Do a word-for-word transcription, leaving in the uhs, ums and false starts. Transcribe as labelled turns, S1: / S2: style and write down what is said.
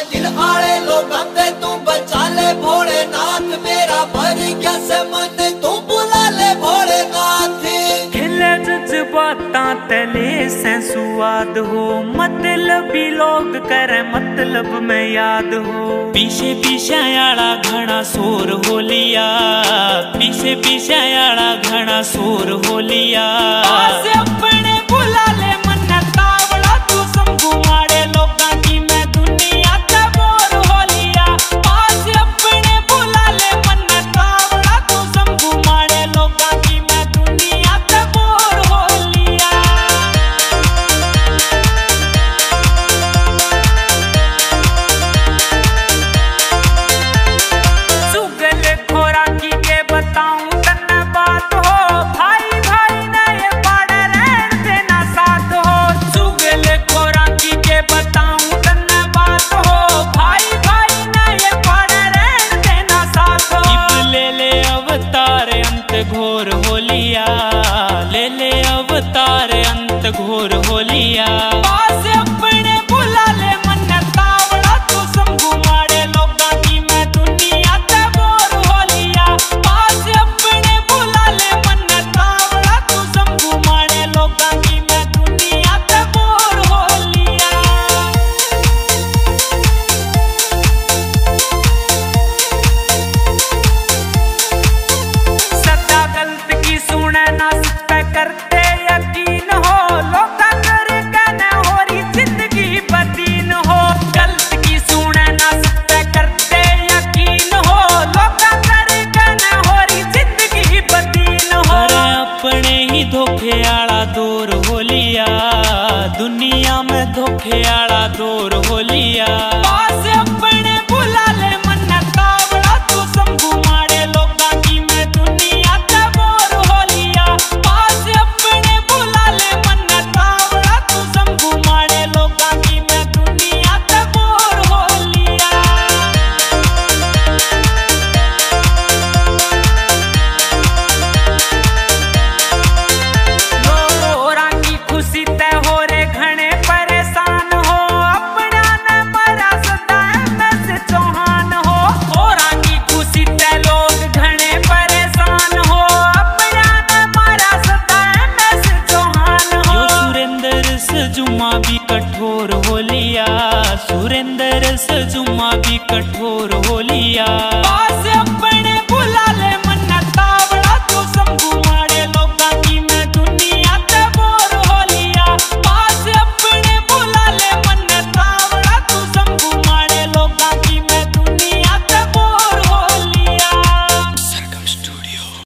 S1: दिल आले लोगां ते तू बचा ले भोलेनाथ। मेरा भर गया से मन तू बुला ले भोलेनाथ।
S2: खिले जज्बातां तले से सुआद हो, मतलबी लोग करे मतलब में याद हो। पीछे पीछे आला घना शोर हो लिया, पीछे पीछे आला घना शोर हो लिया। अपने बुला ले मन तावड़ा तू शंभू मारे लोगां की मैं दुनिया ते बोर हो लिया। पास अपने बुला ले मन तावड़ा तू शंभू मारे लोगां की मैं दुनिया ते बोर हो लिया। सुगल खोराकी के बताऊं तन्ने बात हो, भाई भाई ने ये पाड़े रहन देना साथ हो। सुगल खोराकी के बताऊं तन्ने बात हो, भाई भाई ने ये पाड़े रहन देना साथ हो। इब ले ले अवतार अंत घोर हो लिया, ले ले अवतार अंत घोर हो लिया। पास अपने बुला ले मन तावड़ा तू शंभू मारे लोगां की मैं दुनिया ते बोर हो लिया। पास अपने बुला ले मन तावड़ा तू शंभू मारे लोगां की मैं दुनिया ते बोर हो लिया। सदा गलत की सुने ना सब पे करते यकीन हो, लोका कर कहने हो रही जिंदगी बदीन हो। गलत की सुने ना सब पे करते यकीन हो, लोका कर कहने हो रही जिंदगी बदीन हो। अपने ही धोखे आला दौर हो लिया, दुनिया में धोखे आला दौर हो लिया। पास अपने बुला ले मन तावड़ा तू शंभू मारे लोगां की मैं दुनिया ते बोर हो लिया। पास अपने बुला ले मन तावड़ा तू शंभू मारे लोगां की मैं दुनिया ते बोर हो लिया। लोगों की खुशी ते हो रे घने परेशान हो, अपना न मरा सदा एमएस चौहान हो। होरा की खुशी ते लोग घने परेशान हो, अपना न मरा सदा एमएस चौहान हो। यो सुरेंद्र सजुमा भी कठोर हो लिया, सुरेंद्र सजुमा भी कठोर हो लिया।